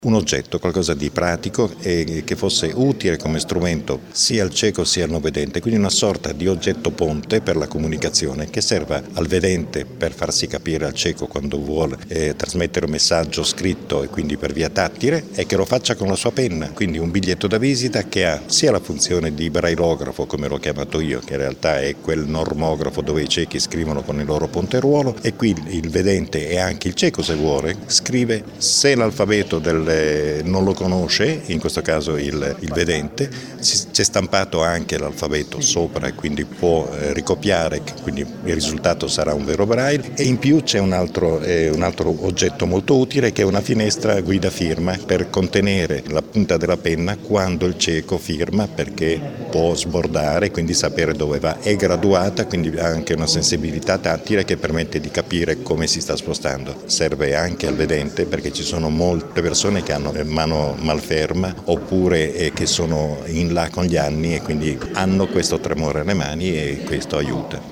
Un oggetto, qualcosa di pratico e che fosse utile come strumento sia al cieco sia al non vedente, quindi una sorta di oggetto ponte per la comunicazione che serva al vedente per farsi capire al cieco quando vuole trasmettere un messaggio scritto e quindi per via tattile, e che lo faccia con la sua penna, quindi un biglietto da visita che ha sia la funzione di braillografo, come l'ho chiamato io, che in realtà è quel normografo dove i ciechi scrivono con il loro ponteruolo, e qui il vedente e anche il cieco, se vuole, scrive se l'alfabeto non lo conosce, in questo caso il vedente, c'è stampato anche l'alfabeto sopra e quindi può ricopiare, quindi il risultato sarà un vero braille, e in più c'è un altro oggetto molto utile che è una finestra guida firma per contenere la punta della penna quando il cieco firma, perché può sbordare, quindi sapere dove va. È graduata, quindi ha anche una sensibilità tattile che permette di capire come si sta spostando. Serve anche al vedente perché ci sono molte persone che hanno mano malferma oppure che sono in là con gli anni e quindi hanno questo tremore alle mani, e questo aiuta.